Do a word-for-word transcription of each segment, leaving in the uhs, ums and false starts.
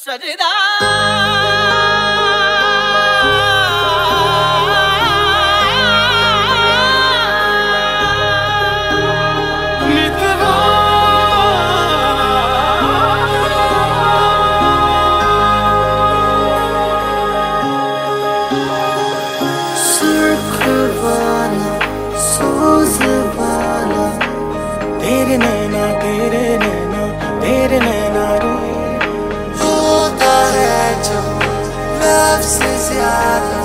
सजदा तेरे नैना तेरे नैना तेरे नैना रे होता है जो लब से ज्यादा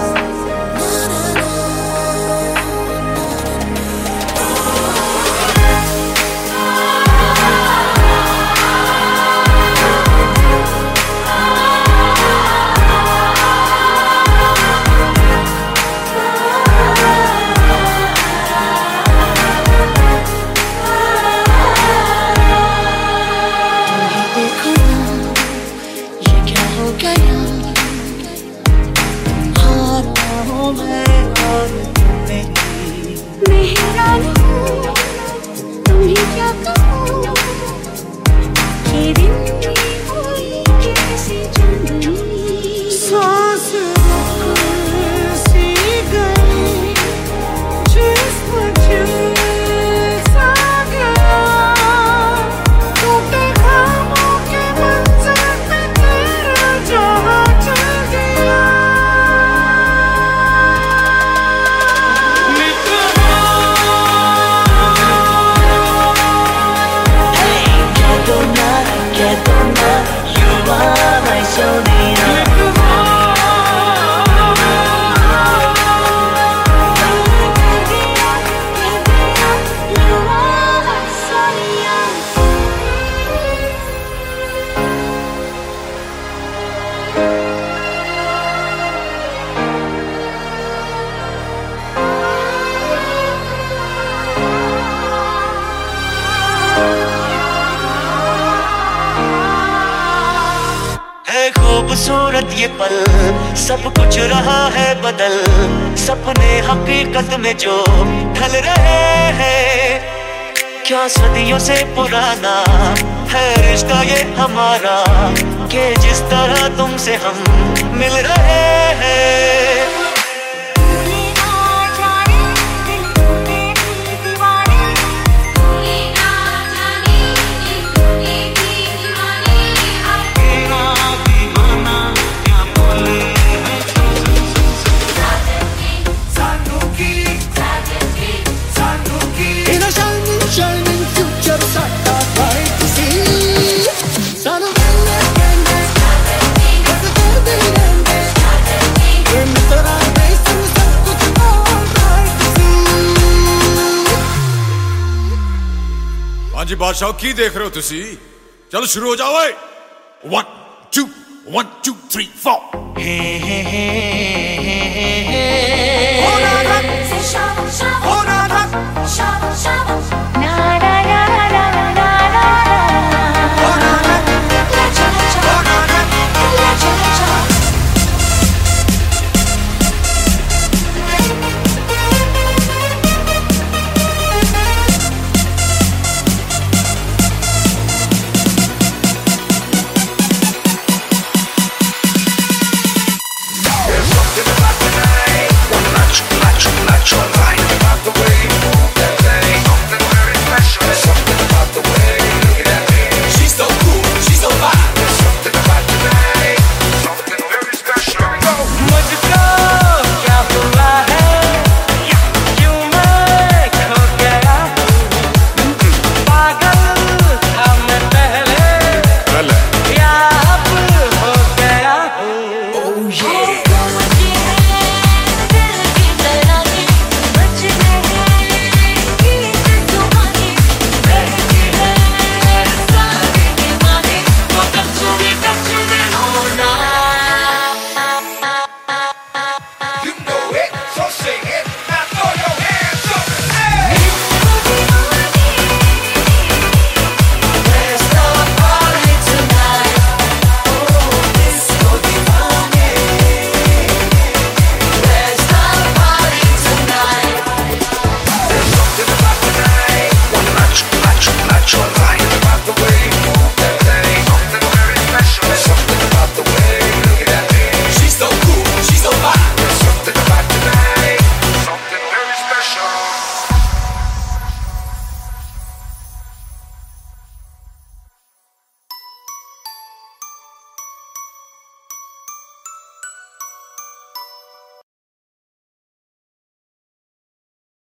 खूबसूरत ये पल, सब कुछ रहा है बदल, सपने हकीकत में जो ढल रहे हैं। क्या सदियों से पुराना है रिश्ता ये हमारा, कि जिस तरह तुमसे हम मिल रहे हैं। जी बादशाह की देख रहे हो तुसी? चलो शुरू हो जाओ। One two one two three four. हो राधा, हो राधा,